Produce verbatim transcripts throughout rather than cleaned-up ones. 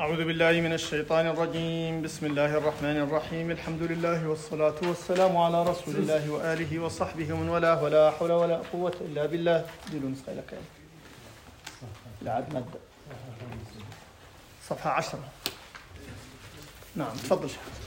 أعوذ بالله من الشيطان الرجيم. بسم الله الرحمن الرحيم. الحمد لله والصلاة والسلام على رسول الله وآله وصحبه ومن والاه، ولا حول ولا قوة إلا بالله. ديلوا نسخة لك العاد نبدأ صفحة عشرة. نعم تفضل.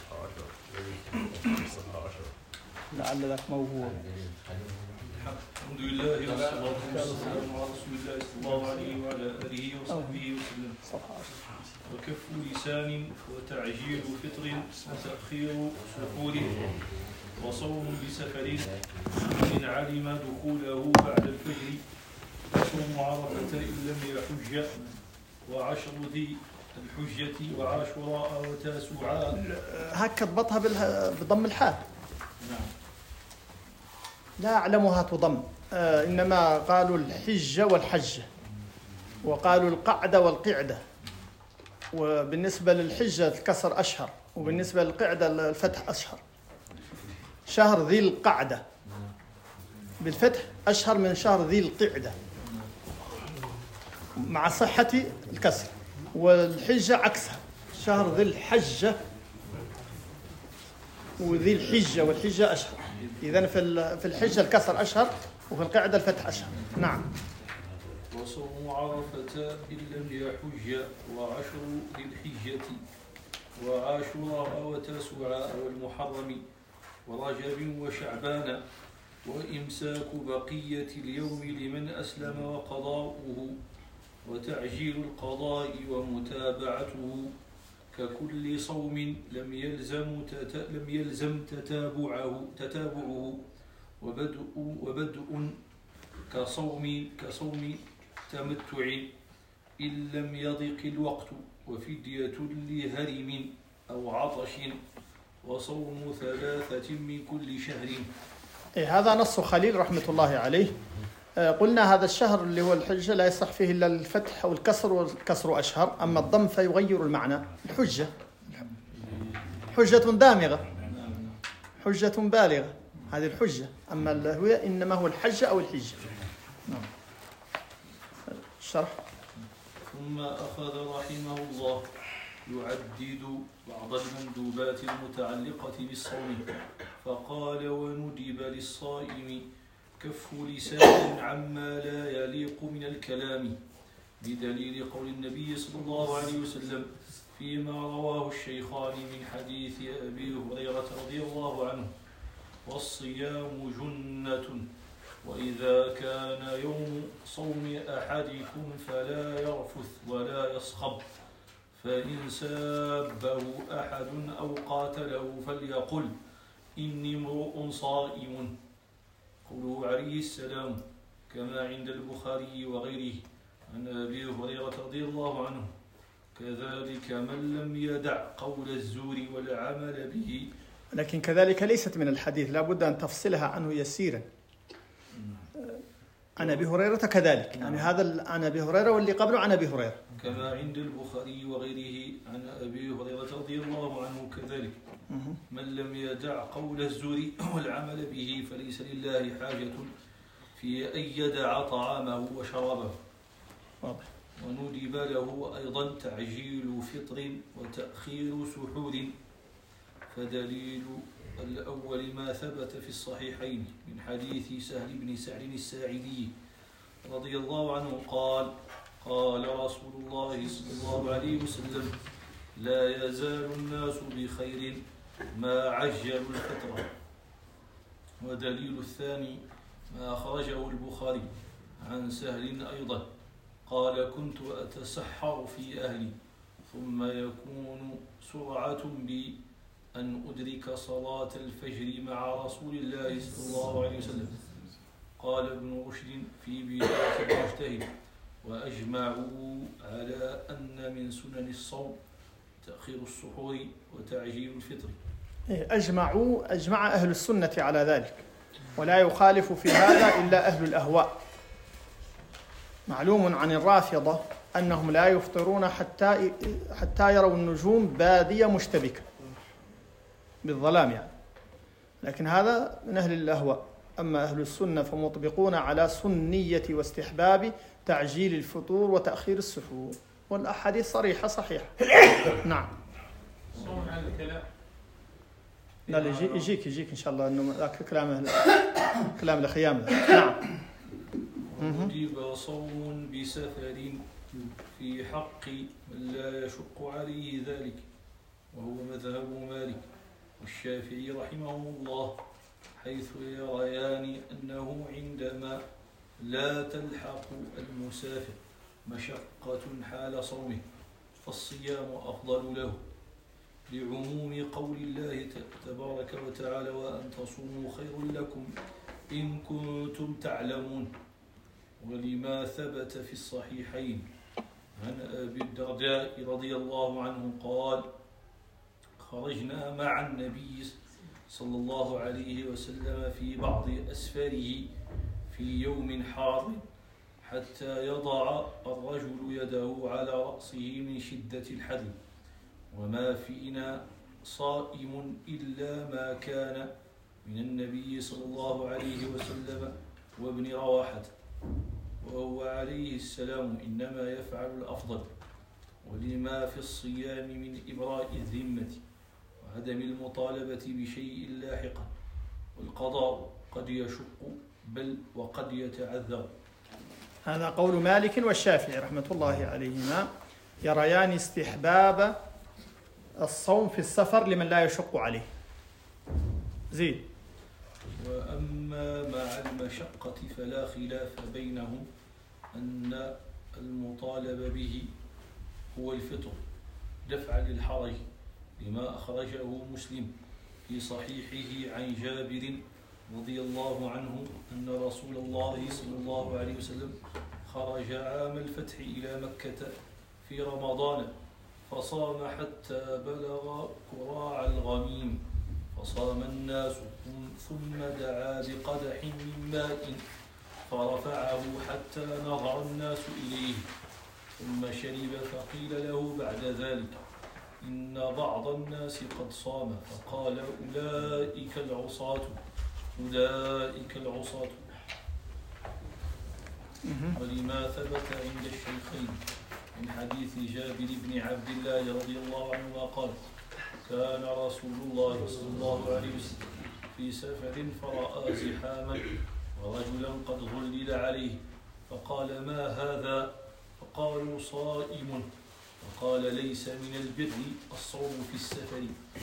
لعل ذاك موهوب. الحمد لله والصلاة والسلام على رسول الله صلى الله عليه وعلى آله وصحبه وسلم. وكف لسان وتعجيل فطر وتأخير سحور وصوم بسفر إن علم دخوله بعد الفجر وصوم عرفة إن لم يحج وعشر ذي الحجة وعاشوراء وتاسوعاء. هكا ضبطها بضم الحاء. نعم. لا أعلمها تضم، آه إنما قالوا الحجة والحجة، وقالوا القعدة والقعدة، وبالنسبة للحجة الكسر أشهر، وبالنسبة للقعدة الفتح أشهر. شهر ذي القعدة بالفتح أشهر من شهر ذي القعدة مع صحة الكسر، والحجة عكسها، شهر ذي الحجة وذي الحجة، والحجة أشهر. إذن في الحجة الكسر أشهر، وفي القعدة الفتح أشهر. نعم. وصوم عرفة إن لم يحج وعشر ذي الحجة وعاشوراء وتاسوعاء والمحرم ورجب وشعبان وإمساك بقية اليوم لمن أسلم وقضاؤه وتعجيل القضاء ومتابعته ككل صوم لم يلزم تت... لم يلزم تتابعه تتابعه وبدء وبدء كصوم كصوم تمتع إن لم يضق الوقت وفدية لهرم أو عطش وصوم ثلاثة من كل شهر. إيه هذا نص خليل رحمة الله عليه. آه قلنا هذا الشهر اللي هو الحجة لا يصح فيه إلا الفتح والكسر، والكسر أشهر، أما الضم فيغير المعنى. الحجة حجة دامغة، حجة بالغة، هذه الحجة. أما اللهوية إنما هو الحجة أو الحجة. نعم. الشرح. ثم أخذ رحمه الله يعدد بعض المندوبات المتعلقة بالصوم، فقال: وندب للصائم كف لسان عما لا يليق من الكلام، بدليل قول النبي صلى الله عليه وسلم فيما رواه الشيخان من حديث أبي هريرة رضي الله عنه: والصيام جنة، وإذا كان يوم صوم أحدكم فلا يرفث ولا يصخب، فإن سابه أحد أو قاتله فليقل إني امرؤ صائم. قوله عليه السلام كما عند البخاري وغيره عن أبي هريرة رضي الله عنه: كذلك من لم يدع قول الزور والعمل به. لكن كذلك ليست من الحديث، لا بد أن تفصلها عنه يسيرا. عن أبي هريرة كذلك، يعني هذا عن أبي هريرة واللي قبله عن أبي هريرة. كما عند البخاري وغيره عن أبي هريرة رضي الله عنه كذلك من لم يدع قول الزور والعمل به فليس لله حاجة في أن يدع طعامه وشرابه. واضح. وندب له أيضا تعجيل فطر وتأخير سحور، فدليل الأول ما ثبت في الصحيحين من حديث سهل بن سعد الساعدي رضي الله عنه قال: قال رسول الله صلى الله عليه وسلم: لا يزال الناس بخير ما عجلوا الفطر. ودليل الثاني ما أخرجه البخاري عن سهل أيضا قال: كنت أتسحر في أهلي ثم يكون سرعة بي أن أدرك صلاة الفجر مع رسول الله صلى الله عليه وسلم. قال ابن رشد في بداية المجتهد: وأجمعوا على أن من سنن الصوم تأخير السحور وتعجيل الفطر. أجمعوا أجمع أهل السنة على ذلك، ولا يخالف في هذا إلا أهل الأهواء. معلوم عن الرافضة أنهم لا يفطرون حتى حتى يروا النجوم بادية مشتبكة بالظلام يعني، لكن هذا من أهل الأهواء. أما أهل السنة فمطبقون على سنية واستحباب تعجيل الفطور وتأخير السحور. والأحاديث صريحة صحيحة. نعم. صوم على الكلام. لا يجي يجيك يجيك إن شاء الله إنه ذاك كلامه كلام الخيام. نعم. وجب صوم بسفر في حق من لا يشق عليه ذلك، وهو مذهب مالك والشافعي رحمه الله، حيث يريان أنه عندما لا تلحق المسافر مشقة حال صومه فالصيام أفضل له، لعموم قول الله تبارك وتعالى: وأن تصوموا خير لكم إن كنتم تعلمون. ولما ثبت في الصحيحين عن أبي الدرداء رضي الله عنه قال: خرجنا مع النبي صلى الله عليه وسلم في بعض أسفاره في يوم حار حتى يضع الرجل يده على رأسه من شدة الحر، وما فينا صائم إلا ما كان من النبي صلى الله عليه وسلم وابن رواحة، وهو عليه السلام إنما يفعل الأفضل، ولما في الصيام من إبراء الذمة وعدم المطالبة بشيء لاحقا، والقضاء قد يشق بل وقد يتعذر. هذا قول مالك والشافعي رحمة الله عليهما، يريان استحباب الصوم في السفر لمن لا يشق عليه. زيد. وأما مع المشقة فلا خلاف بينهم أن المطالب به هو الفطر دفعا للحرج، لما أخرجه مسلم في صحيحه عن جابر رضي الله عنه أن رسول الله صلى الله عليه وسلم خرج عام الفتح إلى مكة في رمضان فصام حتى بلغ كراع الغميم، فصام الناس ثم دعا بقدح من ماء فرفعه حتى نظر الناس إليه، ثم شرب فقيل له بعد ذلك: إن بعض الناس قد صام، فقال: أولئك العصاة أولئك العصاة. ولما ثبت عند الشيخين من حديث جابر بن عبد الله رضي الله عنه قال: كان رسول الله صلى الله عليه وسلم في سفر فرأى زحاما ورجلا قد ظلل عليه، فقال: ما هذا؟ فقالوا: صائم. فقال: ليس من البر الصوم في السفر.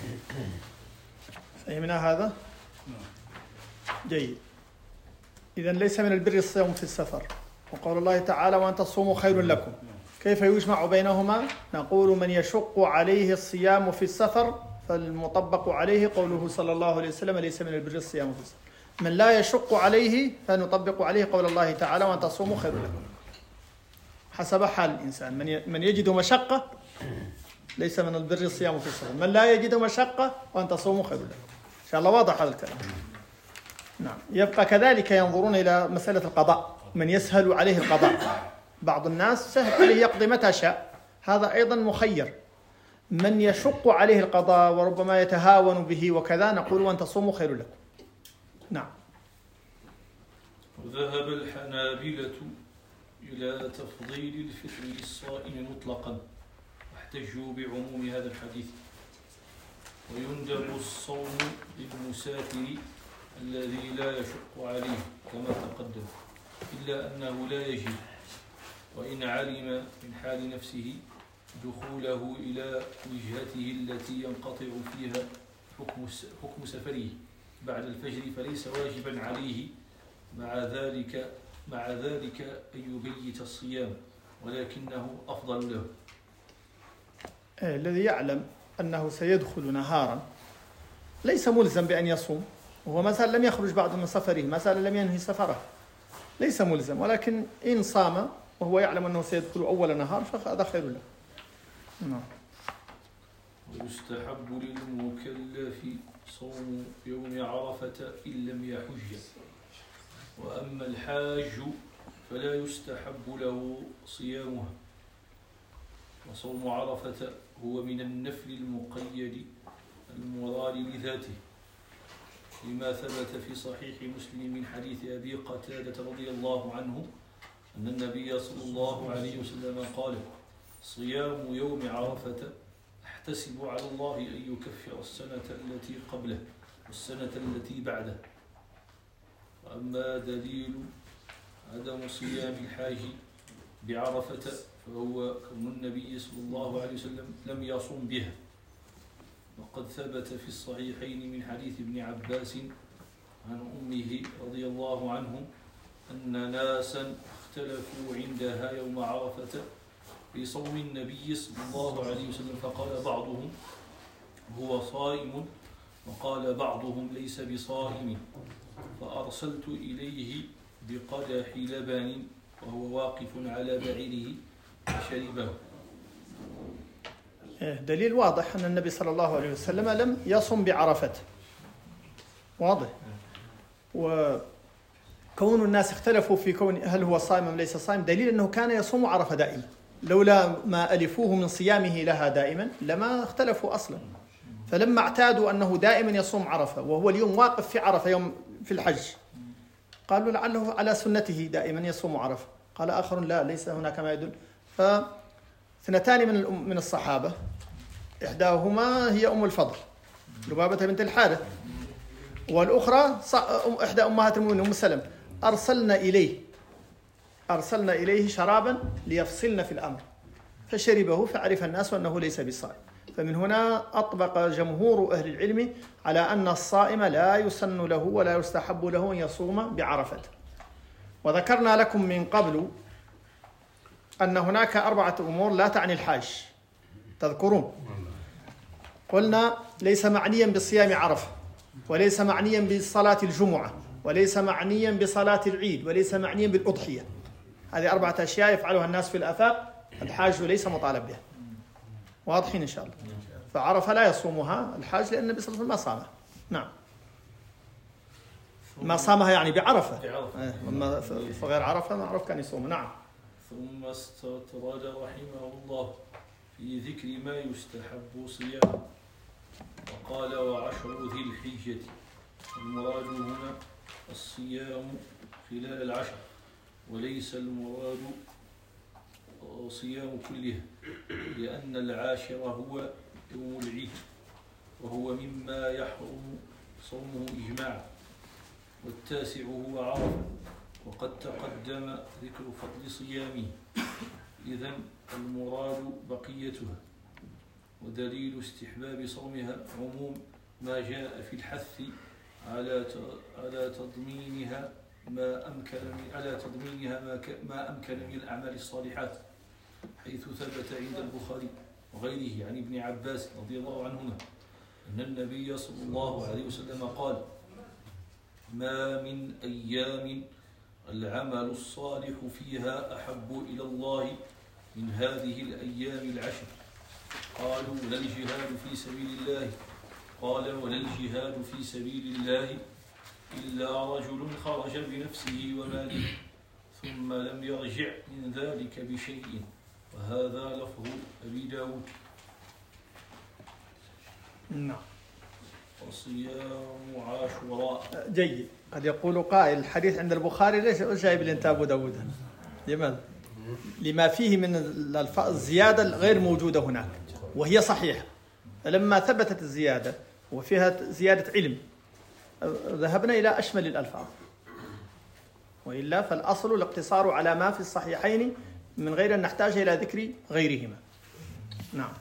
فهمنا هذا؟ جيد. إذن ليس من البر الصيام في السفر، وقول الله تعالى: وأن تصوموا خير لكم. كيف يجمع بينهما؟ نقول: من يشق عليه الصيام في السفر فالمطبق عليه قوله صلى الله عليه وسلم: ليس من البر الصيام في السفر. من لا يشق عليه فنطبق عليه قول الله تعالى: وأن تصوموا خير لكم، حسب حال الإنسان. من من يجد مشقة ليس من البر الصيام في السفر، من لا يجد مشقة وأن تصوموا خير لكم. إن شاء الله واضح هذا الكلام. نعم. يبقى كذلك ينظرون إلى مسألة القضاء، من يسهل عليه القضاء. بعض الناس سهل عليه يقضي متى شاء، هذا أيضا مخير. من يشق عليه القضاء وربما يتهاون به وكذا، نقول: وأن تصوموا خير لكم. نعم. وذهب الحنابلة إلى تفضيل الفطر للصائم مطلقا، واحتجوا بعموم هذا الحديث. ويندب الصوم للمسافر الذي لا يشق عليه كما تقدم، إلا أنه لا يجب، وإن علم من حال نفسه دخوله إلى وجهته التي ينقطع فيها حكم حكم سفره بعد الفجر فليس واجبا عليه، مع ذلك مع ذلك أن يبيت الصيام، ولكنه أفضل له. الذي يعلم أنه سيدخل نهارا ليس ملزم بأن يصوم، وهو مثلا لم يخرج بعد من سفره، مثلا لم ينهي سفره، ليس ملزم، ولكن إن صام وهو يعلم أنه سيدخل أول نهار فهذا خير له. نعم. ويستحب للمكلف صوم يوم عرفة إن لم يحج، وأما الحاج فلا يستحب له صيامها. وصوم عرفة هو من النفل المقيد المراد لذاته، لما ثبت في صحيح مسلم من حديث أبي قتادة رضي الله عنه أن النبي صلى الله عليه وسلم قال: صيام يوم عرفة أحتسب على الله أن يكفر السنة التي قبله والسنة التي بعده. وأما دليل عدم صيام الحاج بعرفة فهو كون النبي صلى الله عليه وسلم لم يصم بها، وقد ثبت في الصحيحين من حديث ابن عباس عن أمه رضي الله عنه أن ناسا اختلفوا عندها يوم عرفة في صوم النبي صلى الله عليه وسلم، فقال بعضهم هو صائم وقال بعضهم ليس بصائم، فأرسلت إليه بقدح لبن وهو واقف على بعيره فشربه. دليل واضح أن النبي صلى الله عليه وسلم لم يصم بعرفة، واضح. وكون الناس اختلفوا في كون هل هو صائم أم ليس صائم دليل أنه كان يصوم عرفة دائما، لولا ما ألفوه من صيامه لها دائما لما اختلفوا أصلا. فلما اعتادوا أنه دائما يصوم عرفة وهو اليوم واقف في عرفة يوم في الحج، قالوا لعله على سنته دائما يصوم عرفة. قال آخر لا، ليس هناك ما يدل. فاثنتان من من الصحابة، إحداهما هي أم الفضل لبابة بنت الحارث، والأخرى إحدى أمهات المؤمنين أم سلمة، أرسلنا إليه أرسلنا إليه شرابا ليفصلنا في الأمر فشربه فعرف الناس أنه ليس بصائم. فمن هنا أطبق جمهور أهل العلم على أن الصائم لا يسن له ولا يستحب له أن يصوم بعرفة. وذكرنا لكم من قبل أن هناك أربعة أمور لا تعني الحاج، تذكرون؟ قلنا ليس معنيا بصيام عرفة، وليس معنيا بصلاة الجمعة، وليس معنيا بصلاة العيد، وليس معنيا بالأضحية. هذه أربعة أشياء يفعلها الناس في الآفاق، الحاج ليس مطالب بها. واضحين إن شاء الله. فعرفة لا يصومها الحاج لأن النبي صلى الله عليه وسلم ما صامها. نعم، ما صامها يعني بعرفة، أما في غير عرفة معروف كان يصوم. نعم. ثم استطرد رحمه الله في ذكر ما يستحب صيامه، وقال وعشر ذي الحجة، المراد هنا الصيام خلال العشر، وليس المراد صيام كلها، لأن العاشر هو يوم العيد، وهو مما يحرم صومه إجماعا، والتاسع هو عرفة، وقد تقدم ذكر فضل صيامه، إذن المراد بقيتها. ودليل استحباب صومها عموم ما جاء في الحث على على تضمينها ما أمكن من على تضمينها ما ما أمكن من الأعمال الصالحات، حيث ثبت عند البخاري وغيره عن ابن عباس رضي الله عنهما أن النبي صلى الله عليه وسلم قال: ما من أيام العمل الصالح فيها أحب إلى الله من هذه الأيام العشر. قالوا: ولا الجهاد في سبيل الله؟ قال: ولا الجهاد في سبيل الله إلا رجل خرج بنفسه وماله ثم لم يرجع من ذلك بشيء. وهذا لفظ أبي داود. نعم. وصيام عاشوراء. جيد. قد يقول قائل الحديث عند البخاري ليش جايب لنا أبو داود؟ لماذا؟ لما فيه من الزيادة غير موجودة هناك وهي صحيحة. فلما ثبتت الزيادة وفيها زيادة علم ذهبنا إلى أشمل الألفاظ، وإلا فالأصل الاقتصار على ما في الصحيحين من غير أن نحتاج إلى ذكر غيرهما. نعم.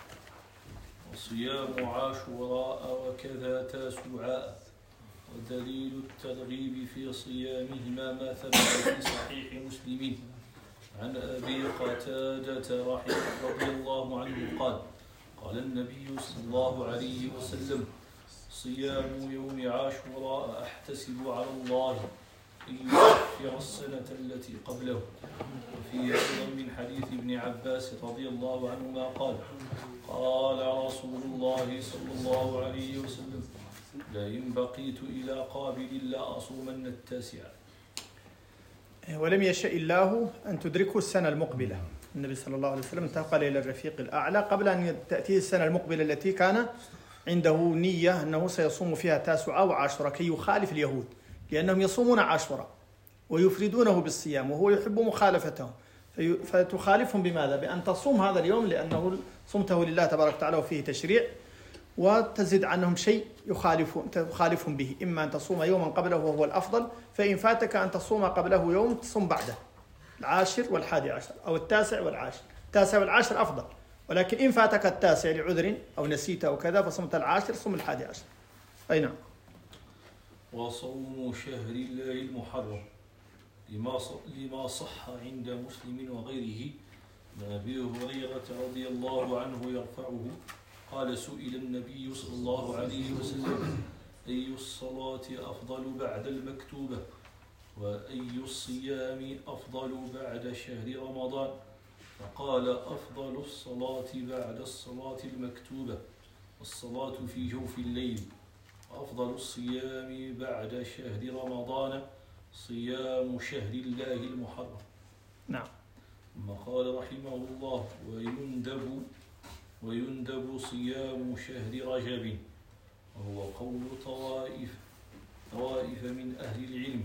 وصيام عاشوراء وكذا تاسوعاء. ودليل الترغيب في صيامهما ما ثبت في صحيح مسلم عن أبي قتادة رضي الله عنه قال: قال النبي صلى الله عليه وسلم: صيام يوم عاشوراء أحتسب على الله أن يكفر السنة التي قبله. وفي أيضا من حديث ابن عباس رضي الله عنهما قال: قال رسول الله صلى الله عليه وسلم: لئن بقيت إلى قابل لا أصومن التاسعة. ولم يشاء الله أن تدركه السنة المقبلة. النبي صلى الله عليه وسلم انتقل إلى الرفيق الأعلى قبل أن تأتيه السنة المقبلة التي كان عنده نية أنه سيصوم فيها تاسعة وعاشوراء كي يخالف اليهود، لأنهم يصومون عاشوراء ويفردونه بالصيام وهو يحب مخالفتهم، فتخالفهم بماذا؟ بأن تصوم هذا اليوم لأنه صمته لله تبارك وتعالى وفيه تشريع، وتزد عنهم شيء يخالفهم تخالفهم به، إما أن تصوم يوما قبله وهو الأفضل، فإن فاتك أن تصوم قبله يوم تصوم بعده العاشر والحادي عشر أو التاسع والعاشر. التاسع والعاشر أفضل، ولكن إن فاتك التاسع لعذر أو نسيت أو كذا فصمت العاشر صم الحادي عشر. أي نعم. وصوم شهر الله المحرم لما صح عند مسلم وغيره من أبي هريرة رضي الله عنه يرفعه قال: سئل النبي صلى الله عليه وسلم: أي الصلاة أفضل بعد المكتوبة؟ وأي الصيام أفضل بعد شهر رمضان؟ فقال: أفضل الصلاة بعد الصلاة المكتوبة والصلاة في جوف الليل، وأفضل الصيام بعد شهر رمضان صيام شهر الله المحرم. نعم. ثم قال رحمه الله: ويندب ويندب صيام شهر رجب، وهو قول طوائف طوائف من أهل العلم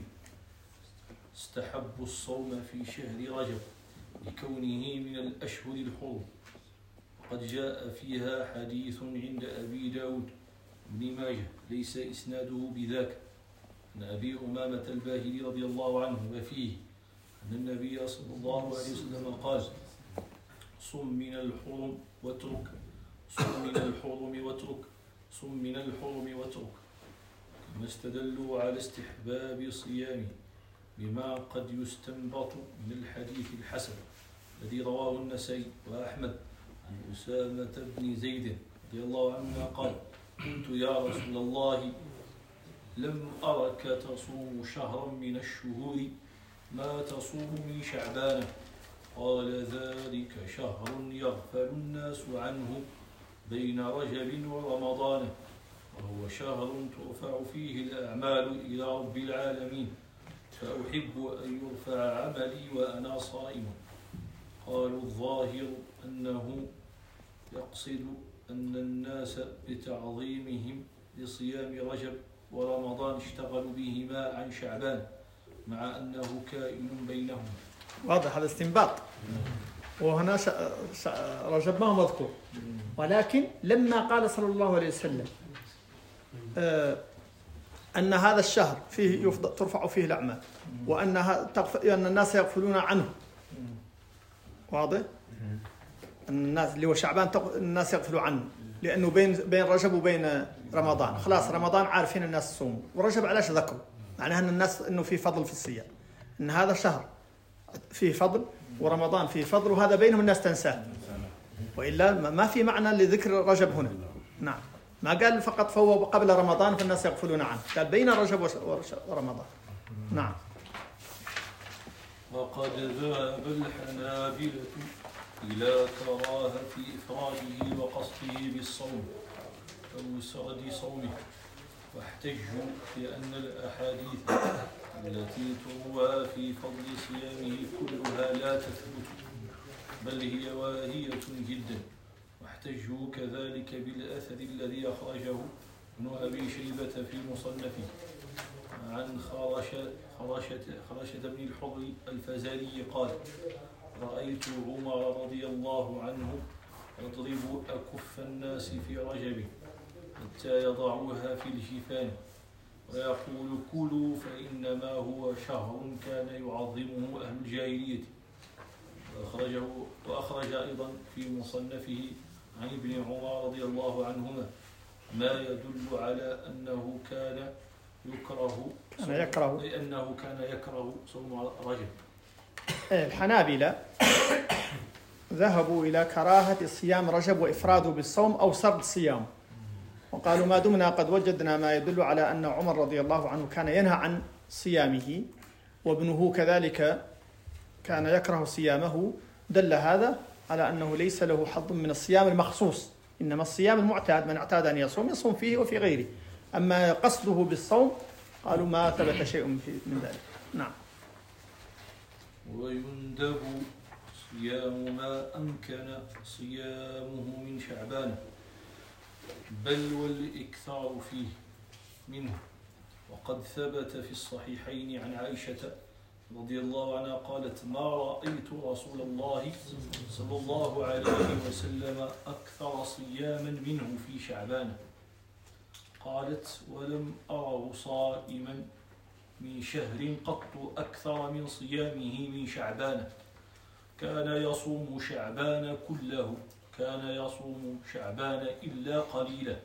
استحبوا الصوم في شهر رجب لكونه من الأشهر الحرم، وقد جاء فيها حديث عند أبي داود بن ماجه ليس إسناده بذاك عن أبي أمامة الباهلي رضي الله عنه وفيه أن النبي صلى الله عليه وسلم قال: صم من الحرم واترك صم من الحرم واترك صم من الحرم واترك. كما استدلوا على استحباب صيامه بما قد يستنبط من الحديث الحسن الذي رواه النسائي وأحمد عن أسامة بن زيد رضي الله عنه قال: قلت يا رسول الله لم أرك تصوم شهرا من الشهور ما تصوم من شعبان. قال: ذلك شهر يغفل الناس عنه بين رجب ورمضان، وهو شهر ترفع فيه الأعمال إلى رب العالمين، فأحب أن يرفع عملي وأنا صائم. قالوا: الظاهر أنه يقصد أن الناس بتعظيمهم لصيام رجب ورمضان اشتغلوا بهما عن شعبان، مع أنه كائن بينهم. واضح هذا استنباط. وهنا رجب ما هو مذكور، ولكن لما قال صلى الله عليه وسلم آه أن هذا الشهر فيه ترفع فيه الأعمال وأنها أن الناس يغفلون عنه، واضح؟ الناس اللي هو شعبان الناس يغفلوا عنه لأنه بين بين رجب وبين رمضان، خلاص رمضان عارفين الناس الصوم، ورجب علاش ذكروا؟ معناها أن الناس إنه في فضل في الصيام، إن هذا شهر فيه فضل ورمضان فيه فضل، وهذا بينهم الناس تنساه، وإلا ما في معنى لذكر رجب هنا. نعم، ما قال فقط فهو قبل رمضان فالناس يغفلون عنه، قال بين رجب ورمضان. نعم. وقد ذهب الحنابلة إلى كراهة إفراده وقصده بالصوم أو سرد صومه، واحتجوا بأن الأحاديث التي تروى في فضل صيامه كلها لا تثبت، بل هي واهية جدا. واحتجوا كذلك بالأثر الذي أخرجه ابن أبي شيبة في مصنفه عن خرشة, خرشة, خرشة بن الحر الفزاري قال: رأيت عمر رضي الله عنه يضرب أكف الناس في رجب حتى يضعوها في الجفان ويقول: كلوا فإنما هو شهر كان يعظمه أهل الجاهلية. وأخرجه وأخرج أيضا في مصنفه عن ابن عمر رضي الله عنهما ما يدل على أنه كان يكره كان يكره لأنه كان يكره صوم رجب. الحنابلة ذهبوا إلى كراهة صيام رجب وإفراده بالصوم أو سرد صيام، وقالوا ما دمنا قد وجدنا ما يدل على أن عمر رضي الله عنه كان ينهى عن صيامه وابنه كذلك كان يكره صيامه، دل هذا على أنه ليس له حظ من الصيام المخصوص، إنما الصيام المعتاد من اعتاد أن يصوم يصوم فيه وفي غيره، أما قصده بالصوم قالوا ما ثبت شيء من ذلك. نعم. ويندب صيام ما أمكن صيامه من شعبان، بل والإكثار فيه منه. وقد ثبت في الصحيحين عن عائشة رضي الله عنها قالت ما رأيت رسول الله صلى الله عليه وسلم أكثر صياما منه في شعبان. قالت ولم أره صائما من شهر قط أكثر من صيامه من شعبان. كان يصوم شعبان كله، كان يصوم شعبان إلا قليلا.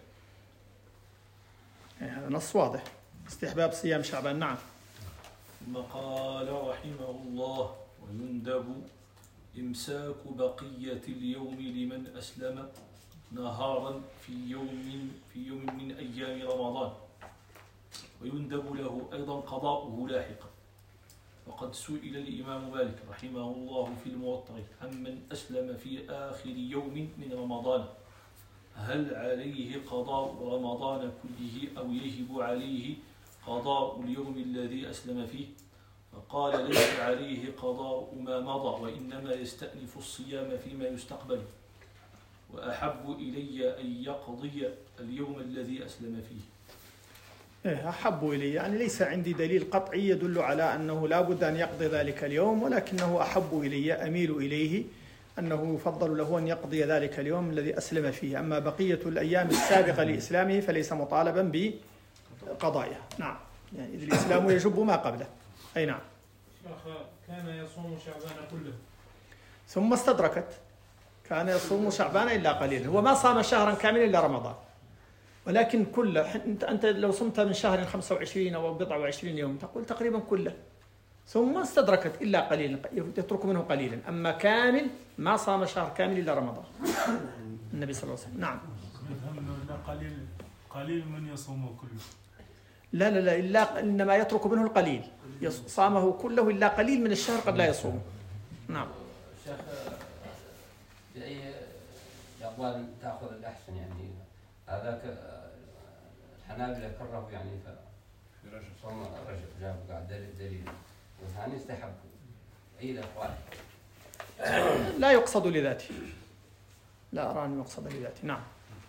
هذا نص واضح استحباب صيام شعبان. نعم. ثم قال رحمه الله ويندب إمساك بقية اليوم لمن أسلم نهارا في يوم في يوم من أيام رمضان، ويندب له أيضا قضاؤه لاحقا. وقد سئل الإمام مالك رحمه الله في الموطأ عمن أسلم في آخر يوم من رمضان هل عليه قضاء رمضان كله أو يجب عليه قضاء اليوم الذي أسلم فيه؟ فقال ليس عليه قضاء ما مضى، وإنما يستأنف الصيام فيما يستقبل، وأحب إلي أن يقضي اليوم الذي أسلم فيه. إيه أحب إلي، يعني ليس عندي دليل قطعي يدل على أنه لا بد أن يقضي ذلك اليوم، ولكنه أحب إلي، أميل إليه أنه يفضل له أن يقضي ذلك اليوم الذي أسلم فيه. أما بقية الأيام السابقة لإسلامه فليس مطالبا بقضائها. نعم، يعني إذ الإسلام يجب ما قبله. أي نعم. شيخ كان يصوم شعبان كله ثم استدركت، كان يصوم شعبان إلا قليلا، هو ما صام شهرا كاملا إلا رمضان، ولكن كله. أنت أنت لو صمت من شهر خمسة وعشرين أو بضع وعشرين يوم تقول تقريبا كله. ثم استدركت إلا قليلا، يترك منه قليلا. أما كامل ما صام شهر كامل إلا رمضان النبي صلى الله عليه وسلم. نعم. قليل قليل من يصومه كله. لا لا لا إلا إنما يترك منه القليل، صامه كله إلا قليل من الشهر قد لا يصوم. نعم. شيخ بأي أقوال تأخذ الأحسن؟ يعني هذاك الحنابلة كرهوا يعني صوم الرجب جابوا قاعد دليل، والثاني استحبوا. أي الأقوال؟ لا يقصد لذاته، لا أرى أن يقصد لذاته. نعم.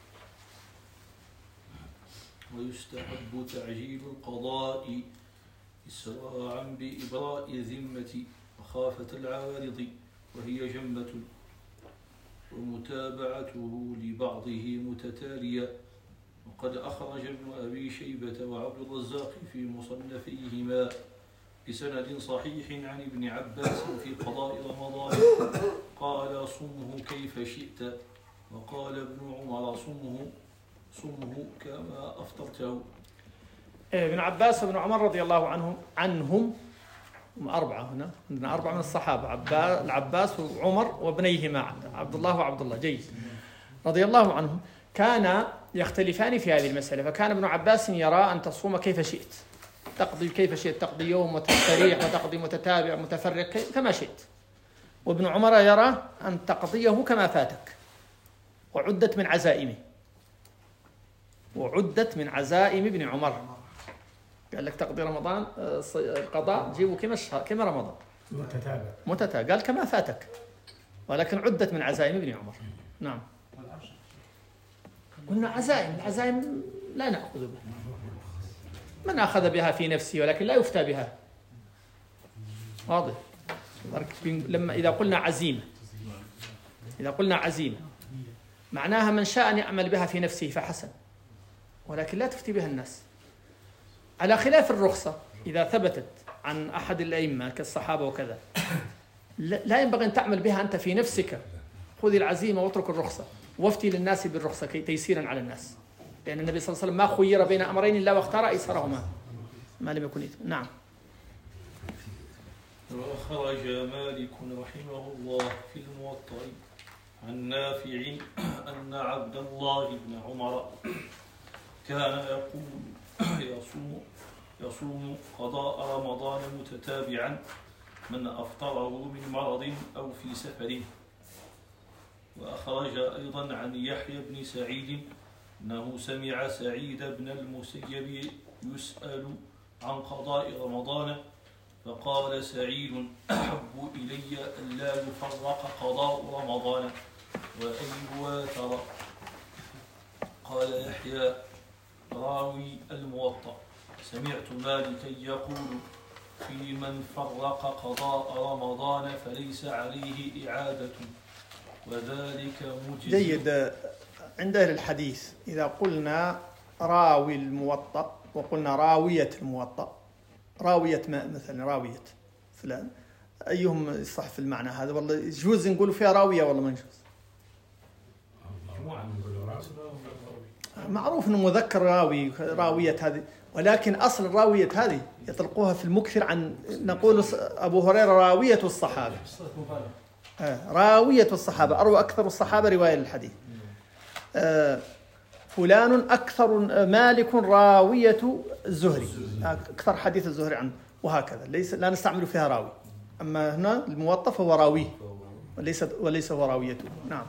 ويستحب تعجيل القضاء إسراعا بإبراء ذمة مخافة العارض وهي جمة، ومتابعته لبعضه متتالية. وقد أخرج ابن أبي شيبة وعبد الرزاق في مصنفيهما بسند صحيح عن ابن عباس في قضاء رمضان قال صمه كيف شئت، وقال ابن عمر صمه صمه كما أفطرته. ابن عباس وابن عمر رضي الله عنهم عنهم هم أربعة، هنا عندنا أربعة من الصحابة، عباس العباس وعمر وابنيهما عبد الله وعبد الله، جيد، رضي الله عنهم، كان يختلفان في هذه المسألة. فكان ابن عباس يرى أن تصوم كيف شئت، تقضي كيف شئت، تقضي يوم وتستريح وتقضي متتابع متفرق كما شئت. وابن عمر يرى أن تقضيه كما فاتك، وعدت من عزائمه، وعدت من عزائم ابن عمر. قال لك تقضي رمضان القضاء جيبه كما الشهر كما رمضان متتابع متتابع، قال كما فاتك، ولكن عدت من عزائم ابن عمر. نعم. قلنا عزائم، العزائم لا نأخذ بها، من أخذ بها في نفسه ولكن لا يفتى بها. واضح؟ لما إذا قلنا عزيمة، إذا قلنا عزيمة معناها من شاء أن يعمل بها في نفسه فحسن، ولكن لا تفتي بها الناس. على خلاف الرخصة إذا ثبتت عن أحد الأئمة كالصحابة وكذا، لا ينبغي أن تعمل بها أنت في نفسك. خذ العزيمة واترك الرخصة، وافتي للناس بالرخصة كي تيسيرا على الناس، لأن النبي صلى الله عليه وسلم ما خير بين أمرين إلا واختار أيسرهما ما لم يكن إثم. نعم. وأخرج مالك رحمه الله في الموطأ عن نافع أن عبد الله بن عمر كان يقول يصوم يصوم قضاء رمضان متتابعا من أفطره من مرض أو في سفر. وأخرج أيضا عن يحيى بن سعيد أنه سمع سعيد بن المسيب يسأل عن قضاء رمضان فقال سعيد أحب إلي أن لا يفرق قضاء رمضان وأن يواتر. قال يحيى راوي الموطأ سمعت مالكا يقول في من فرق قضاء رمضان فليس عليه إعادة وذلك مجزي. جيد. عند أهل الحديث إذا قلنا راوي الموطأ وقلنا راوية الموطأ، راوية مثلا راوية فلان، أيهم يصح في المعنى هذا؟ والله يجوز نقول فيها راوية ولا ما يجوز؟ معروف أنه مذكر راوي، راوية هذه، ولكن أصل الراوية هذه يطلقوها في المكثر عن، نقول أبو هريرة راوية الصحابة، آه راوية الصحابة، أروى أكثر الصحابة رواية للحديث. آه فلان أكثر، مالك راوية الزهري، أكثر حديث الزهري عنه، وهكذا. ليس لا نستعمل فيها راوي، أما هنا الموطأ فهو راويه وليس وليس هو راويته. نعم.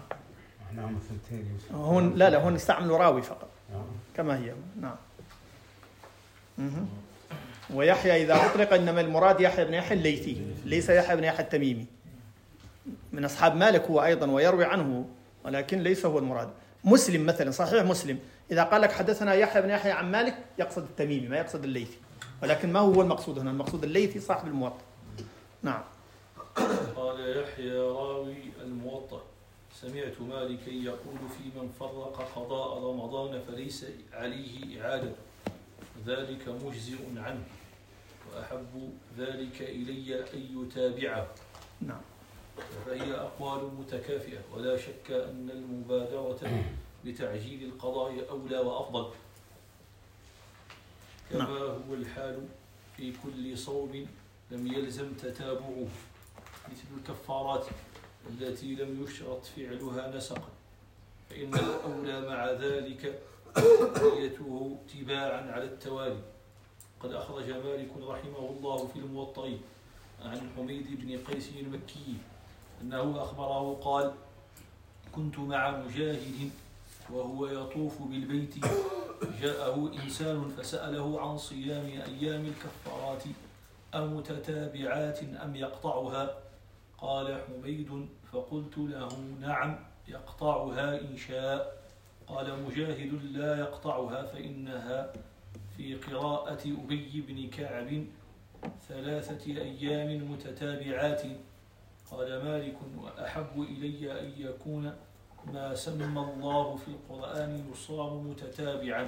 هون لا لا هون نستعمل راوي فقط كما هي. نعم. مه. ويحيى إذا أطلق إنما المراد يحيى بن يحيى الليثي، ليس يحيى بن يحيى التميمي، من أصحاب مالك هو أيضا ويروي عنه، ولكن ليس هو المراد. مسلم مثلا، صحيح مسلم إذا قال لك حدثنا يحيى بن يحيى عن مالك يقصد التميمي ما يقصد الليثي، ولكن ما هو المقصود هنا؟ المقصود الليثي صاحب الموطأ. نعم. قال يحيى راوي الموطأ سمعت مالكا يقول في من فرق قضاء رمضان فليس عليه إعادة ذلك مجزئ عنه وأحب ذلك إلي أن يتابعه. نعم. فهي أقوال متكافئة، ولا شك أن المبادرة بتعجيل القضاء أولى وأفضل، كما هو الحال في كل صوم لم يلزم تتابعه، مثل الكفارات التي لم يشرط فعلها نسقا، فإن الأولى مع ذلك نيته تباعا على التوالي. قد أخرج مالك رحمه الله في الموطأ عن حميد بن قيس المكي أنه أخبره قال: كنت مع مجاهد وهو يطوف بالبيت، جاءه إنسان فسأله عن صيام أيام الكفارات أمتتابعات أم يقطعها؟ قال حميد: فقلت له: نعم يقطعها إن شاء. قال مجاهد: لا يقطعها، فإنها في قراءة أبي بن كعب ثلاثة أيام متتابعات. قال مالك: وأحب إلي أن يكون ما سمى الله في القرآن يصام متتابعا.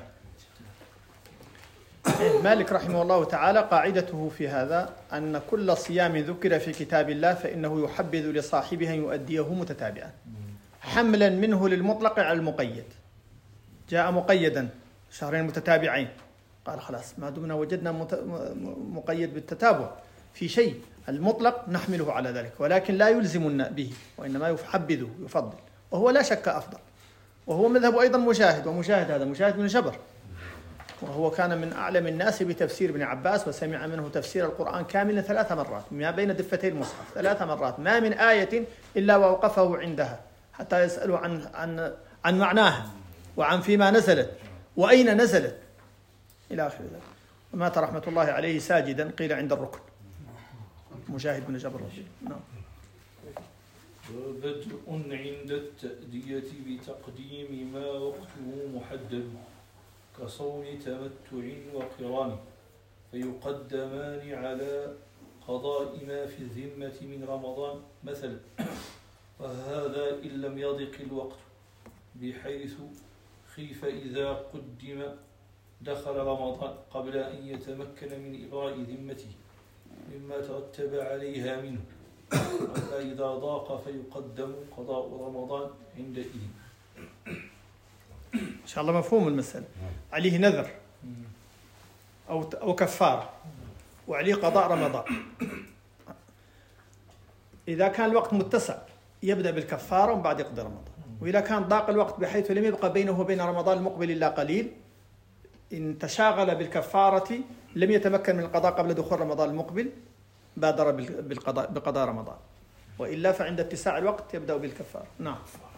مالك رحمه الله تعالى قاعدته في هذا أن كل صيام ذكر في كتاب الله فإنه يحبذ لصاحبه أن يؤديه متتابعا، حملا منه للمطلق على المقيد. جاء مقيدا شهرين متتابعين، قال خلاص ما دمنا وجدنا مقيد بالتتابع في شيء، المطلق نحمله على ذلك، ولكن لا يلزم به، وإنما يحبذه يفضل، وهو لا شك أفضل. وهو مذهب أيضا مجاهد، ومجاهد هذا مجاهد بن جبر، وهو كان من أعلم الناس بتفسير ابن عباس، وسمع منه تفسير القرآن كاملا ثلاث مرات ما بين دفتي المصحف، ثلاث مرات ما من آية إلا ووقفه عندها حتى يسألوا عن عن عن معناها وعن فيما نزلت وأين نزلت إلى آخر ذلك. ومات رحمة الله عليه ساجدا قيل عند الركن. مجاهد بن جبر. نعم. وبدء عند التأدية بتقديم ما وقته محدد كصوم تمتع وقران، فيقدمان على قضاء ما في الذمة من رمضان مثلا، وهذا إن لم يضق الوقت، بحيث خيف إذا قدم دخل رمضان قبل أن يتمكن من إبراء ذمته مما ترتب عليها منه، أما إذا ضاق فيقدم قضاء رمضان عندئذ. إن شاء الله مفهوم المسألة. عليه نذر أو أو كفارة وعليه قضاء رمضان، إذا كان الوقت متسع يبدأ بالكفارة ومن بعد يقضي رمضان، وإذا كان ضاق الوقت بحيث لم يبقى بينه وبين رمضان المقبل إلا قليل، إن تشاغل بالكفارة لم يتمكن من القضاء قبل دخول رمضان المقبل بادر بالقضاء بقضاء رمضان، وإلا فعند اتساع الوقت يبدأ بالكفارة. نعم.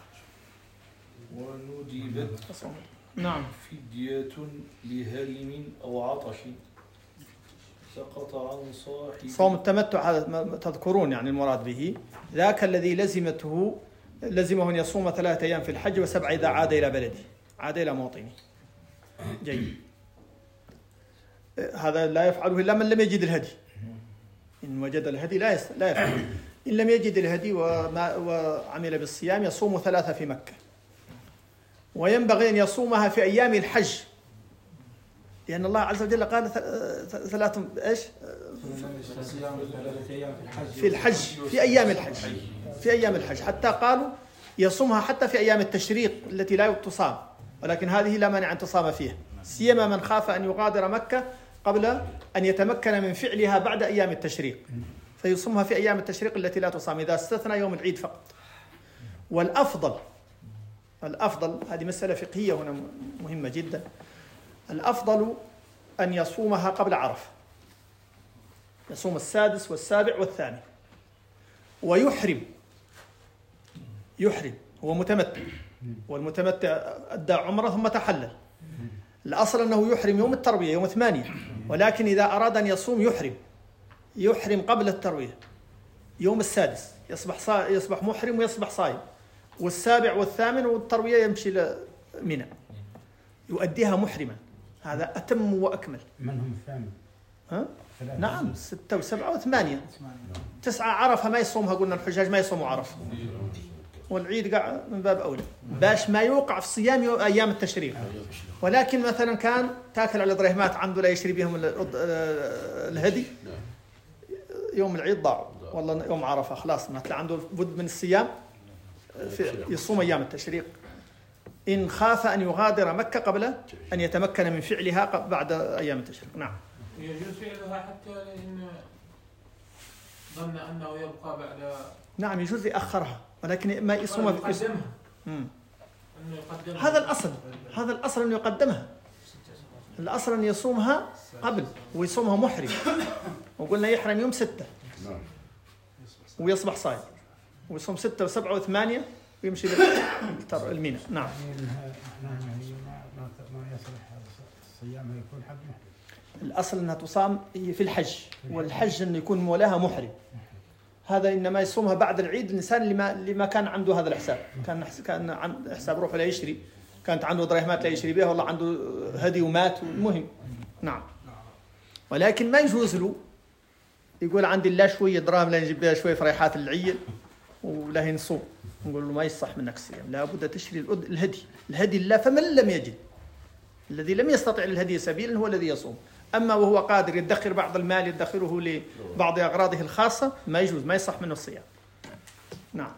وندبت نعم فدية لهرم أو عطش سقط عن صاحب. صوم التمتع هذا تذكرون يعني المراد به ذاك الذي لزمته لزمه أن يصوم ثلاثة أيام في الحج وسبعة إذا عاد إلى بلده، عاد إلى موطنه. جيد. هذا لا يفعله إلا من لم يجد الهدي، إن وجد الهدي لا يس... لا يفعل. إن لم يجد الهدي وما... وعمل بالصيام يصوم ثلاثة في مكة، وينبغي أن يصومها في أيام الحج، لأن الله عز وجل قال ثلاث إيش في الحج، في أيام الحج، في أيام الحج، حتى قالوا يصومها حتى في أيام التشريق التي لا تصام، ولكن هذه لا مانع أن تصام فيها، سيما من خاف أن يغادر مكة قبل أن يتمكن من فعلها بعد أيام التشريق، فيصومها في أيام التشريق التي لا تصام إذا استثنى يوم العيد فقط. والأفضل الأفضل هذه مسألة فقهية هنا مهمة جدا، الأفضل أن يصومها قبل عرفة، يصوم السادس والسابع والثامن، ويحرم، يحرم هو متمتع، والمتمتع أدى عمره ثم تحلل، الأصل أنه يحرم يوم التروية يوم ثمانية، ولكن إذا أراد أن يصوم يحرم، يحرم قبل التروية يوم السادس، يصبح صا... يصبح محرم ويصبح صائم، والسابع والثامن والتروية يمشي لمنى يؤديها محرما، هذا أتم وأكمل. من هم الثامن؟ ها؟ نعم ستة وسبعة وثمانية، تسعة عرفة ما يصومها، قلنا الحجاج ما يصوموا عرفة، والعيد قاع من باب أولى، باش ما يوقع في صيام أيام التشريق. ولكن مثلا كان تاكل على درهمات عنده لا يشتري بهم الهدي، يوم العيد ضاعوا، والله يوم عرفة خلاص ما عنده بد من الصيام، يصوم أيام التشريق إن خاف أن يغادر مكة قبل أن يتمكن من فعلها بعد أيام التشريق. نعم. يجوز فعلها حتى إن ظن أنه يبقى بعد. نعم يجوز يأخرها، ولكن ما يصوم يقدمها. أنه يقدمها. هذا الأصل، هذا الأصل أنه يقدمها، الأصل أن يصومها قبل ويصومها محرم، وقلنا يحرم يوم ستة ويصبح صائم، ويصوم ستة وسبعة وثمانية ويمشي للميناء. نعم. ما يصلح الصيام يكون حق محرم. الأصل أنها تصام في الحج، والحج أنه يكون مولاها محرم، هذا إنما يصومها بعد العيد الإنسان اللي ما اللي ما كان عنده هذا الحساب، كان كان عن حساب روحه لا يشتري، كانت عنده درهمات لا يشتري بها، والله عنده هدي ومات، المهم. نعم. ولكن ما يجوز له يقول عندي لا شوية دراهم لا نجيب بها شوية فريحات للعيل ولا نصوم، نقول له ما يصح منك الصيام، لابد تشتري الهدي، الهدي الله، فمن لم يجد، الذي لم يستطع للهدي سبيلا هو الذي يصوم. أما وهو قادر يدخر بعض المال يدخره لبعض أغراضه الخاصة ما يجوز، ما يصح منه الصيام. نعم.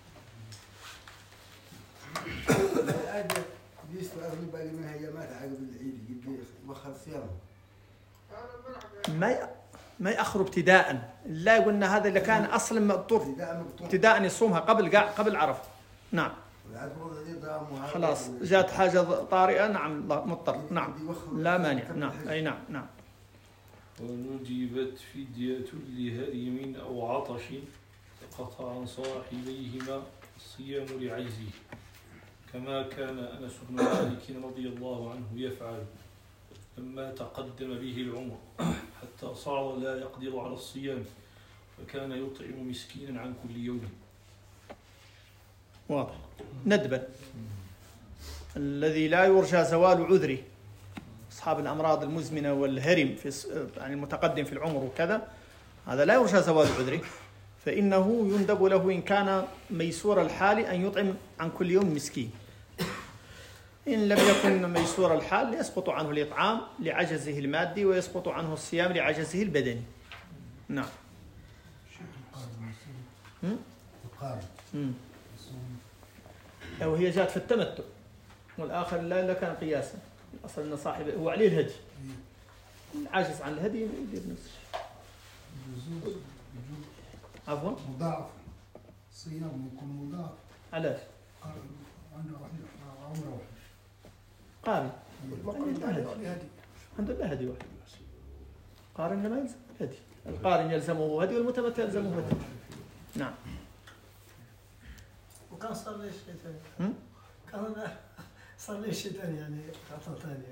ما ما يأخر ابتداء، لا قلنا هذا اللي كان أصلا مضطر ابتداء يصومها قبل قبل عرفة. نعم. خلاص جاءت حاجة طارئة، نعم مضطر، نعم لا مانع، نعم أي نعم نعم. وندبت فدية لهرم أو عطش سقط عن صاحبيهما الصيام لعجزه، كما كان أنس بن مالك رضي الله عنه يفعل لما تقدم به العمر حتى صار لا يقدر على الصيام، فكان يطعم مسكينا عن كل يوم. واضح. ندبا الذي لا يرجى زوال عذره، أصحاب الأمراض المزمنة والهرم في يعني المتقدم في العمر وكذا، هذا لا يرجى زوال عذره، فإنه يندب له إن كان ميسور الحال أن يطعم عن كل يوم مسكين. إن لم يكن ميسور الحال يسقط عنه الإطعام لعجزه المادي، ويسقط عنه الصيام لعجزه البدني. نعم. أو هي جاءت في التمتع، والآخر لا لا كان قياسا، الأصل أن صاحب هو عليه الهدي، العاجز عن الهدي يدير نفسه. عفوا. مضاعف صيام يكون مضاعف. علاش؟ عنده عمره واحد. قارن. عنده لا هدي واحد. قارن لما يلزم هدي. القارن يلزمه هدي والمتمتع يلزمه هدي. نعم. وكان صار لي شيء ثاني. كان صار لي شيء ثاني يعني خطأ ثاني.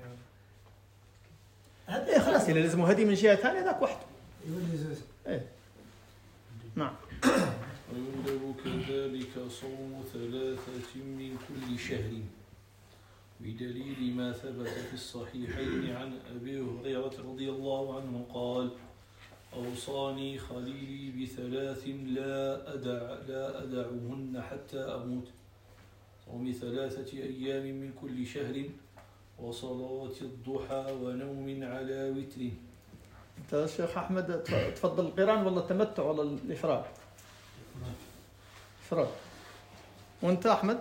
هذا خلاص اللي لازمه هدي من جهة ثانية ذاك وحده. يولي زوج. إيه. نعم. ويندب كذلك صوم ثلاثة من كل شهر، بدليل ما ثبت في الصحيحين عن أبي هريرة رضي الله عنه قال: أوصاني خليلي بثلاث لا أدع لا أدعهن حتى أموت: صوم ثلاثة أيام من كل شهر، وصلاة الضحى، ونوم على وتر. أنت يا شيخ أحمد تفضل القران ولا التمتع ولا الإفراد؟ إفراد. وأنت أحمد؟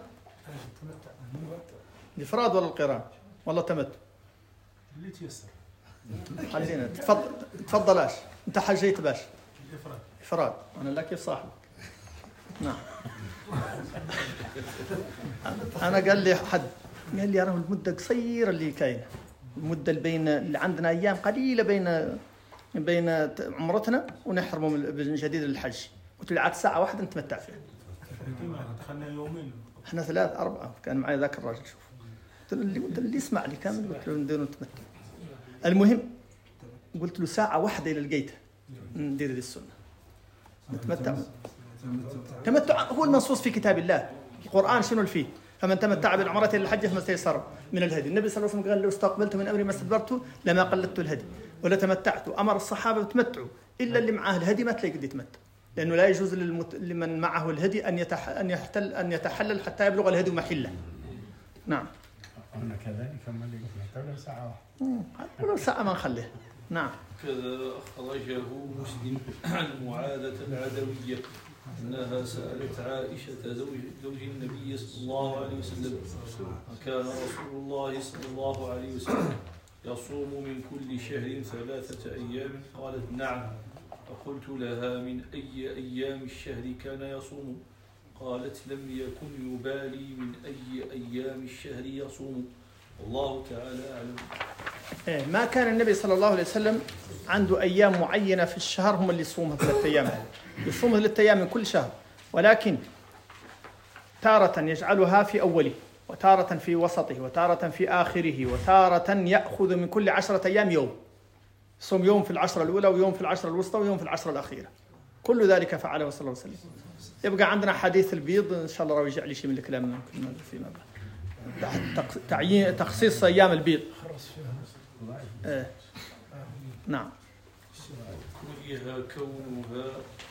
الإفراد ولا القران ولا التمتع؟ اللي تيسر. خلينا تفضل تفضلاش. أنت حجيت باش؟ الإفراد. إفراد. أنا لا كيف صاحبك. نعم. أنا قال لي حد قال لي راه المدة قصيرة اللي كاينة، المدة اللي بين اللي عندنا أيام قليلة بين بين عمرتنا ونحرموا من جديد الحج. قلت له عاد ساعة واحدة نتمتع فيها. دخلنا يومين. احنا ثلاث أربعة كان معي ذاك الراجل. شوف قلت له اللي, اللي يسمع لي كامل قلت له ندير نتمتع. المهم قلت له ساعة واحدة إلى لقيتها ندير هذه السنة نتمتع. تمتع هو المنصوص في كتاب الله. القرآن شنو اللي فيه؟ فمن تمتع بالعمرة إلى الحج فما استيسر من الهدي. النبي صلى الله عليه وسلم قال لو استقبلت من أمري ما استدبرت لما قلدت الهدي ولا تمتعت. أمر الصحابة بتمتعوا إلا اللي معاه الهدي ما تلاقي قد يتمتع، لأنه لا يجوز للمت... لمن معه الهدي أن يتح... أن يحتل أن يتحلل حتى يبلغ الهدي محله. نعم. أنا كذلك كما اللي قلنا ساعة واحدة. ولو ساعة ما نخليها. نعم. كذا أخرجه مسلم عن معاذة العدوية أنها سألت عائشة زوج, زوج النبي صلى الله عليه وسلم: وكان رسول الله صلى الله عليه وسلم يصوم من كل شهر ثلاثة أيام؟ قالت: نعم. فقلت لها: من أي أيام الشهر كان يصوم؟ قالت: لم يكن يبالي من أي أيام الشهر يصوم، والله تعالى أعلم. إيه ما كان النبي صلى الله عليه وسلم عنده أيام معينة في الشهر هم اللي يصومها ثلاثة أيام، يصومها ثلاثة أيام من كل شهر، ولكن تارة يجعلها في أوله، وتارة في وسطه، وتارة في آخره، وتارة يأخذ من كل عشرة أيام يوم، يصوم يوم في العشرة الأولى ويوم في العشرة الوسطى ويوم في العشرة الأخيرة. كل ذلك فعله صلى الله عليه وسلم. يبقى عندنا حديث البيض إن شاء الله راح يرجع لي شيء من الكلام ممكن فيما بعد. تعيين تخصيص أيام البيض. إيه. نعم. كرها كونها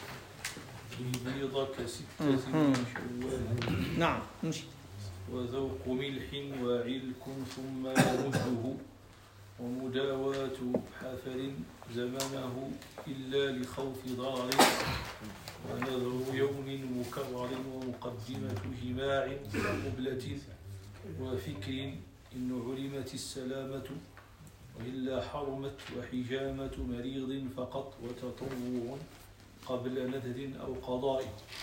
البيض كستة من شوال. نعم. وذوق ملح وعلك ثم يمده، ومداواة حفر زمنه إلا لخوف ضرر، ونذر يوم مكرر، ومقدمة جماع وقبلة وفكر إن علمت السلامة، وإلا حرمت، وحجامة مريض فقط، وتطوع قبل نذر أو قضاء.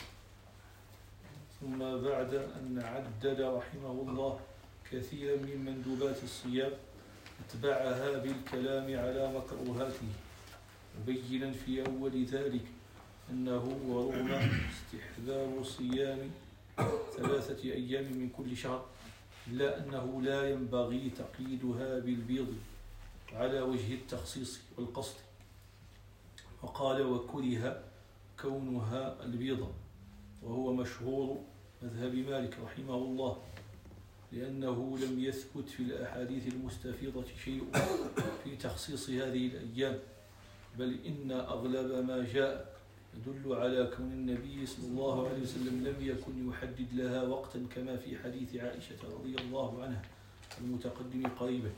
ثم بعد أن عدد رحمه الله كثيرا من مندوبات الصيام اتبعها بالكلام على مكروهاته، مبينا في أول ذلك أنه ورغم استحباب صيام ثلاثة أيام من كل شهر، إلا أنه لا ينبغي تقييدها بالبيض على وجه التخصيص والقصد. وقال: وكره كونها البيضة، وهو مشهور مذهب مالك رحمه الله، لأنه لم يثبت في الأحاديث المستفيضة شيء في تخصيص هذه الأيام، بل إن أغلب ما جاء يدل على كون النبي صلى الله عليه وسلم لم يكن يحدد لها وقتا، كما في حديث عائشة رضي الله عنها المتقدم قريبا.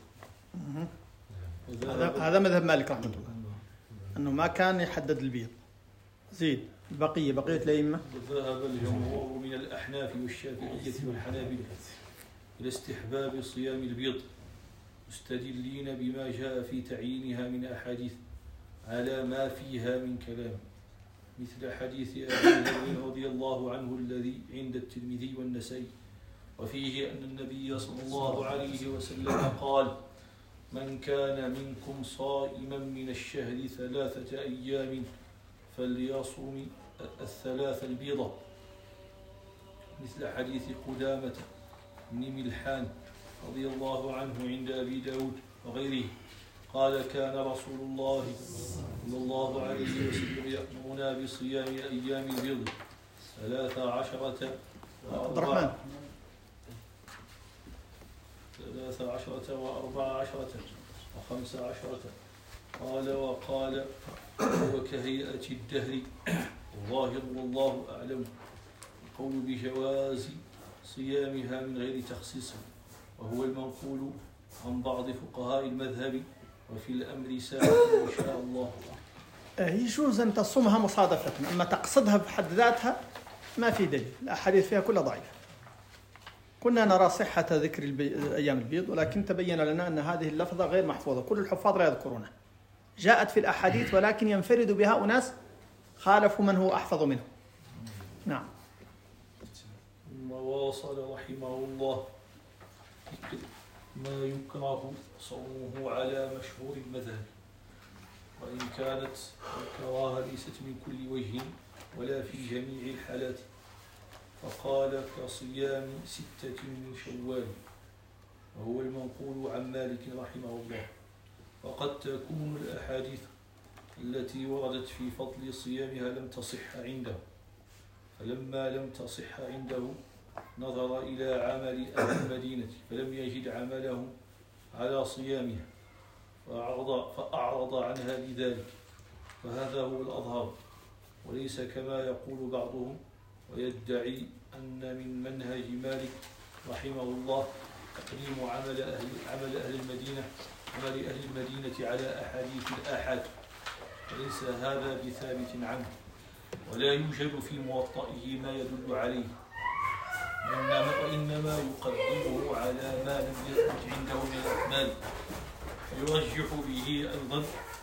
هذا مذهب مالك رحمه الله، أنه ما كان يحدد البيض. زيد البقية بقية الأئمة. ذهب الجمهور من الأحناف والشافعية والحنابلة إلى استحباب صيام البيض، مستدلين بما جاء في تعيينها من أحاديث على ما فيها من كلام، مثل حديث أبي هريرة رضي الله عنه الذي عند الترمذي والنسائي، وفيه أن النبي صلى الله عليه وسلم قال: من كان منكم صائما من الشهر ثلاثة أيام فليصوم الثلاث البيضة، مثل حديث قدامة بن ملحان رضي الله عنه عند أبي داود وغيره قال: كان رسول الله صلى الله عليه وسلم يأمرنا بصيام أيام البيض ثلاث عشرة وأربعة ثلاث عشرة وأربع عشرة وخمس عشرة قال وقال هو كهيئة الدهر الظاهر والله أعلم. القول بجواز صيامها من غير تخصيص وهو المنقول عن بعض فقهاء المذهب وفي الأمر ساعة إن شاء الله. يجوز أن تصومها مصادفة، أما تقصدها بحد ذاتها ما في دليل، الأحاديث فيها كلها ضعيفة. كنا نرى صحة ذكر البي... أيام البيض، ولكن تبين لنا أن هذه اللفظة غير محفوظة، كل الحفاظ لا يذكرونها. جاءت في الأحاديث ولكن ينفرد بها أناس خالفوا من هو أحفظ منه. نعم. ثم واصل رحمه الله ما يكره صومه على مشهور المذهب، وإن كانت الكراهة ليست من كل وجه ولا في جميع الحالات، فقال كصيام ستة من شوال، وهو المنقول عن مالك رحمه الله. وقد تكون الأحاديث التي وردت في فضل صيامها لم تصح عنده، فلما لم تصح عنده نظر إلى عمل أهل المدينة فلم يجد عملهم على صيامها فأعرض, فأعرض عنها لذلك، فهذا هو الأظهر، وليس كما يقول بعضهم ويدعي أن من منهج مالك رحمه الله تقديم عمل أهل, عمل أهل المدينة عمل أهل المدينة على أحاديث الآحاد، وليس هذا بثابت عنه، ولا يوجد في موطئه ما يدل عليه، وإنما, وإنما يقدمه على ما لم يثبت عنده من الأعمال، يرجح به أيضا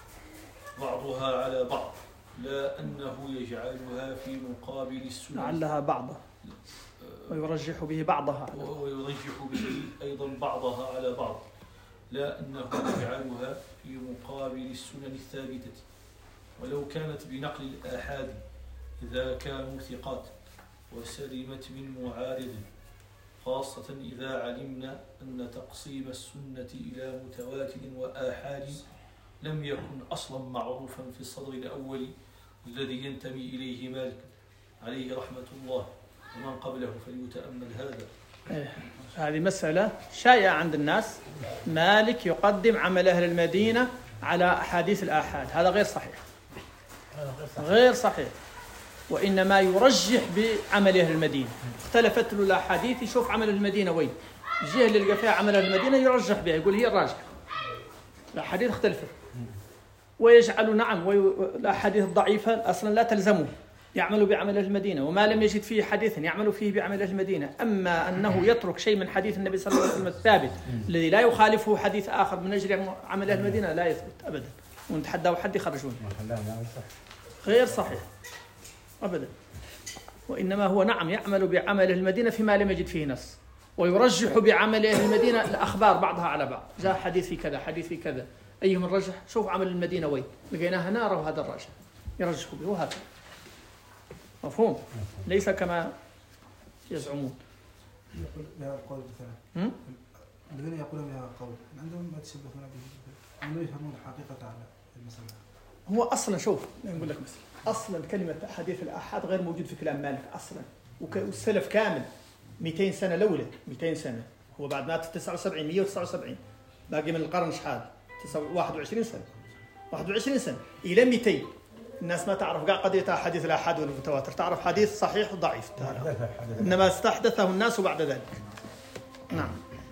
بعضها على بعض، لا أنه يجعلها في مقابل السنة لعلها بعضها ويرجح به بعضها على ويرجح به أيضا بعضها على بعض، لا أنه يجعلها في مقابل السنن الثابتة، ولو كانت بنقل الآحاد إذا كانوا ثقات وسلمت من معارض، خاصة إذا علمنا أن تقسيم السنة إلى متواتر وآحاد لم يكن أصلا معروفا في الصدر الأول الذي ينتمي إليه مالك عليه رحمة الله، ومن قبله فليتأمل هذا. إيه. هذه مسألة شائعة عند الناس، مالك يقدم عمل أهل المدينة على أحاديث الآحاد، هذا غير صحيح، غير صحيح، وإنما يرجح بعمل أهل المدينة. اختلفت له الأحاديث يشوف عمل المدينة وين، الجهة اللي لقى فيها عمل أهل المدينة يرجح بها، يقول هي الراجح. الأحاديث اختلفت، ويجعل نعم والأحاديث الضعيفة أصلا لا تلزمه، يعمل بعمل أهل المدينة، وما لم يجد فيه حديثا يعمل فيه بعمل أهل المدينة. أما أنه يترك شيء من حديث النبي صلى الله عليه وسلم الثابت الذي لا يخالفه حديث آخر من أجل عمل أهل المدينة لا يثبت أبدا، ونتحدى حد يخرجون، غير صحيح أبدا. وإنما هو نعم يعمل بعمل المدينة فيما لم يجد فيه نص، ويرجح بعمل أهل المدينة الأخبار بعضها على بعض، جاء حديث في كذا حديث في كذا، أيهم الرجح؟ شوف عمل المدينة وين لقيناها نار وهذا الراجح يرجح به، وهكذا. مفهوم؟ ليس كما يزعمون. يقول بهذا القول مثلا الذين يقولون بهذا القول عندهم ما تشبهون به، عندهم يفهمون الحقيقة على المسألة. هو أصلا شوف نقول لك مثلا، أصلا كلمة حديث الآحاد غير موجود في كلام مالك أصلا، والسلف كامل مئتين سنة الأولى مئتين سنة، هو بعد مات تسعة وسبعين مئة وتسعة وسبعين، باقي من القرن شحال واحد وعشرين سنة واحد وعشرين سنة إلى مئتين. الناس ما تعرف قاع قضية أحاديث الآحاد والمتواتر، تعرف حديث صحيح وضعيف، إنما استحدثه الناس بعد ذلك. نعم.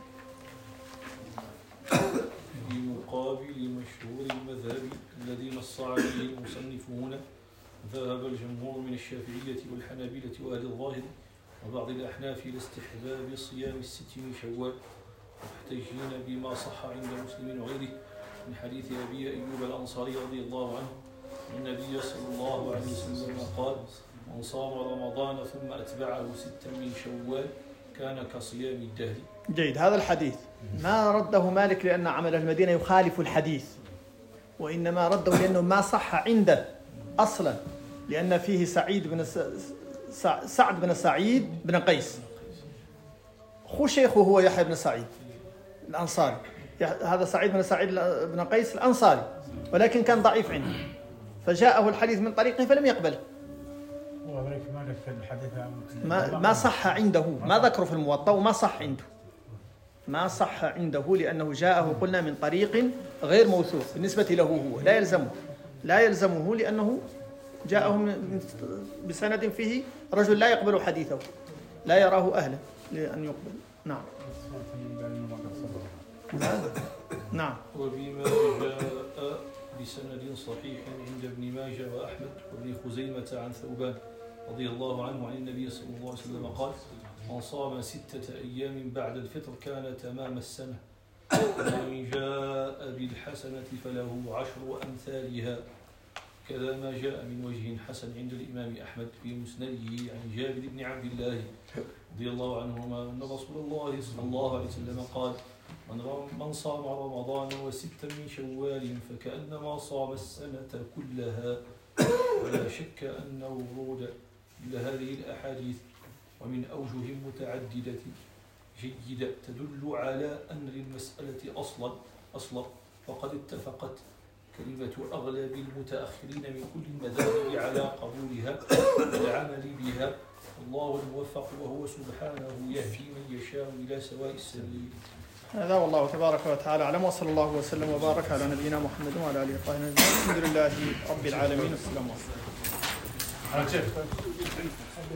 في مقابل مشهور المذهب الذي نص عليه المصنف هنا، ذهب الجمهور من الشافعية والحنابلة وأهل الظاهر وبعض الأحناف إلى استحباب صيام الست من شوال، محتجين بما صح عند مسلم وغيره من حديث أبي أيوب الأنصاري رضي الله عنه النبي صلى الله عليه وسلم قال: من صام رمضان ثم أتبعه ستا من شوال كان كصيام الدهر. جيد. هذا الحديث ما رده مالك لأن عمل المدينة يخالف الحديث، وإنما رده لأنه ما صح عنده أصلا، لأن فيه سعيد بن سعد بن سعيد بن قيس، خو شيخه هو يحيى بن سعيد الأنصاري، هذا سعيد بن سعيد بن قيس الأنصاري، ولكن كان ضعيف عنده، فجاءه الحديث من طريقه فلم يقبله. مالك في الحديث ما, ما صح عنده، ما ذكره في الموطأ وما صح عنده، ما صح عنده لأنه جاءه قلنا من طريق غير موثوق بالنسبة له هو، لا يلزمه لا يلزمه لأنه جاءه بسند فيه رجل لا يقبل حديثه، لا يراه أهلا لأن يقبل. نعم. نعم. وبما جاء بسند صحيح عند ابن ماجه وأحمد وابن خزيمة عن ثوبان رضي الله عنه عن النبي صلى الله عليه وسلم قال: من صام ستة أيام بعد الفطر كان تمام السنة، ومن جاء بالحسنة فله عشر أمثالها. كذا ما جاء من وجه حسن عند الإمام أحمد في مسنده عن جابر بن عبد الله رضي الله عنهما أن رسول الله صلى الله عليه وسلم قال: من صام رمضان وستا من شوال فكأنما صام السنة كلها. ولا شك أن ورود لهذه الأحاديث ومن أوجه متعددة جيدة تدل على أن للمسألة أصلا أصلا فقد اتفقت كلمة أغلب المتأخرين من كل المذاهب على قبولها والعمل بها. الله الموفق وهو سبحانه يهدي من يشاء إلى سواء السبيل. هذا والله تبارك وتعالى أعلم، وصلى الله وسلم وبارك على نبينا محمد وعلى آله وصحبه أجمعين. الحمد لله رب العالمين. السلام عليكم.